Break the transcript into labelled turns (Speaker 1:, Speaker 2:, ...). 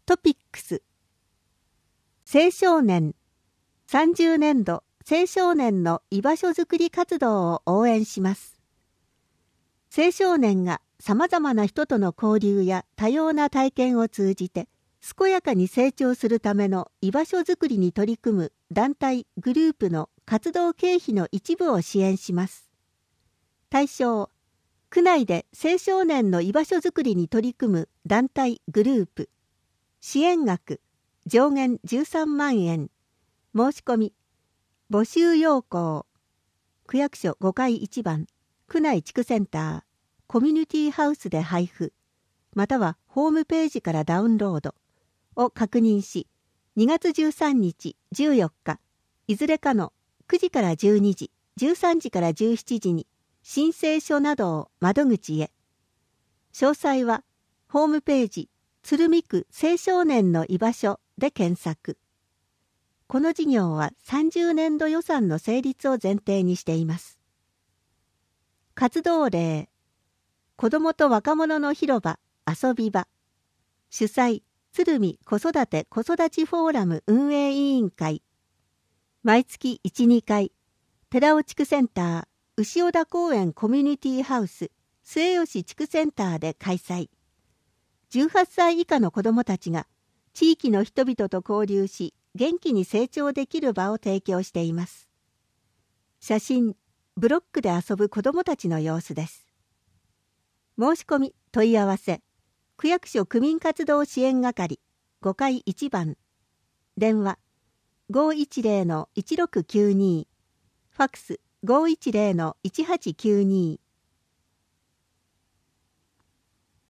Speaker 1: トピックス。青少年30年度青少年の居場所づくり活動を応援します。青少年がさまざまな人との交流や多様な体験を通じて健やかに成長するための居場所づくりに取り組む団体・グループの活動経費の一部を支援します。対象、区内で青少年の居場所づくりに取り組む団体・グループ。支援額上限13万円。申し込み募集要項。区役所5階1番区内地区センターコミュニティハウスで配布またはホームページからダウンロードを確認し、2月13日14日いずれかの9時から12時13時から17時に申請書などを窓口へ。詳細はホームページ鶴見区青少年の居場所で検索。この事業は30年度予算の成立を前提にしています。活動例、子どもと若者の広場遊び場。主催、鶴見子育て子育ちフォーラム運営委員会。毎月1、2回、寺尾地区センター、牛尾田公園コミュニティハウス、末吉地区センターで開催。18歳以下の子どもたちが地域の人々と交流し元気に成長できる場を提供しています。写真、ブロックで遊ぶ子どもたちの様子です。申し込み、問い合わせ、区役所区民活動支援係5階1番、電話 510-1692、ファックス 510-1892